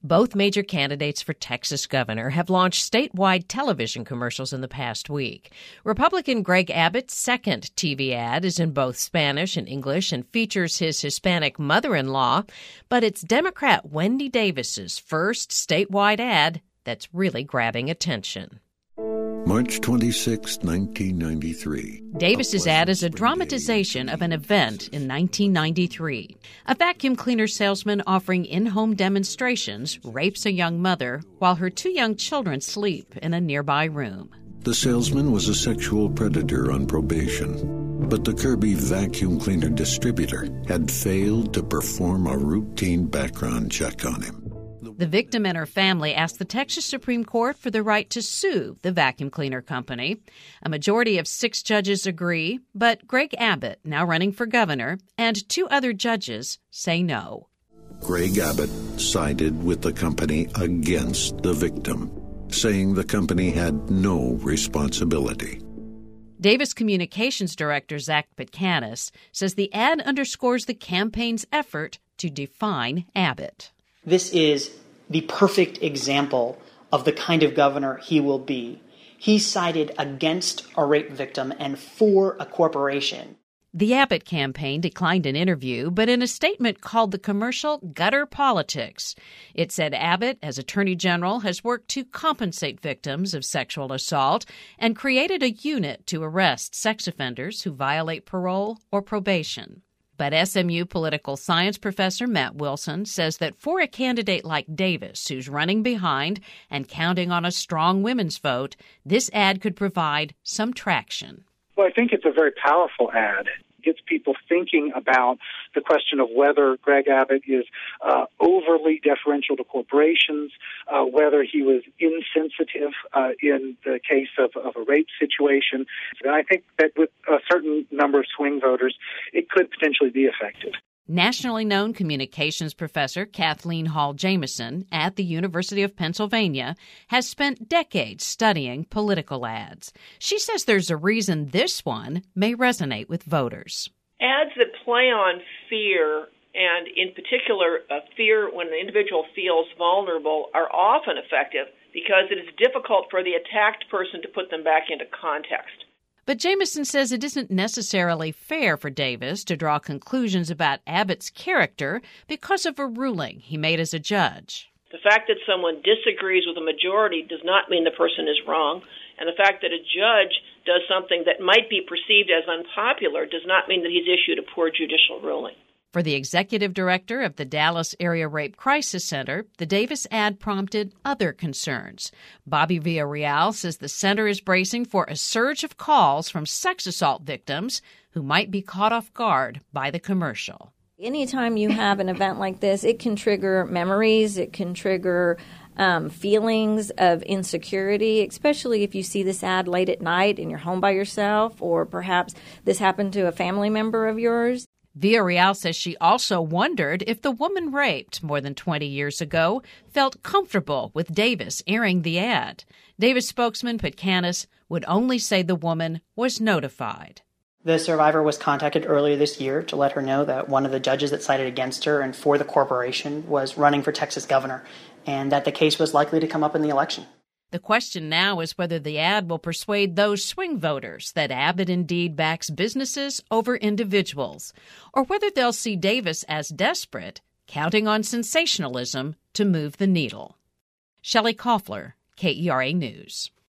Both major candidates for Texas governor have launched statewide television commercials in the past week. Republican Greg Abbott's second TV ad is in both Spanish and English and features his Hispanic mother-in-law, but it's Democrat Wendy Davis's first statewide ad that's really grabbing attention. March 26, 1993. Davis's ad is a dramatization of an event in 1993. A vacuum cleaner salesman offering in-home demonstrations rapes a young mother while her two young children sleep in a nearby room. The salesman was a sexual predator on probation, but the Kirby vacuum cleaner distributor had failed to perform a routine background check on him. The victim and her family asked the Texas Supreme Court for the right to sue the vacuum cleaner company. A majority of 6 judges agree, but Greg Abbott, now running for governor, and 2 other judges say no. Greg Abbott sided with the company against the victim, saying the company had no responsibility. Davis Communications Director Zach Pitcanis says the ad underscores the campaign's effort to define Abbott. This is the perfect example of the kind of governor he will be. He sided against a rape victim and for a corporation. The Abbott campaign declined an interview, but in a statement called the commercial gutter politics. It said Abbott, as Attorney General, has worked to compensate victims of sexual assault and created a unit to arrest sex offenders who violate parole or probation. But SMU political science professor Matt Wilson says that for a candidate like Davis, who's running behind and counting on a strong women's vote, this ad could provide some traction. Well, I think it's a very powerful ad. It gets people thinking about the question of whether Greg Abbott is overly deferential to corporations, whether he was insensitive in the case of a rape situation. And I think that with a certain number of swing voters, it could potentially be effective. Nationally known communications professor Kathleen Hall Jamieson at the University of Pennsylvania has spent decades studying political ads. She says there's a reason this one may resonate with voters. Ads that play on fear, and in particular fear when the individual feels vulnerable, are often effective because it is difficult for the attacked person to put them back into context. But Jamieson says it isn't necessarily fair for Davis to draw conclusions about Abbott's character because of a ruling he made as a judge. The fact that someone disagrees with a majority does not mean the person is wrong, and the fact that a judge does something that might be perceived as unpopular does not mean that he's issued a poor judicial ruling. For the executive director of the Dallas Area Rape Crisis Center, the Davis ad prompted other concerns. Bobby Villarreal says the center is bracing for a surge of calls from sex assault victims who might be caught off guard by the commercial. Anytime you have an event like this, it can trigger memories, it can trigger feelings of insecurity, especially if you see this ad late at night and you're home by yourself, or perhaps this happened to a family member of yours. Villarreal says she also wondered if the woman raped more than 20 years ago felt comfortable with Davis airing the ad. Davis spokesman Pitcanis would only say the woman was notified. The survivor was contacted earlier this year to let her know that one of the judges that sided against her and for the corporation was running for Texas governor, and that the case was likely to come up in the election. The question now is whether the ad will persuade those swing voters that Abbott indeed backs businesses over individuals, or whether they'll see Davis as desperate, counting on sensationalism to move the needle. Shelley Koffler, KERA News.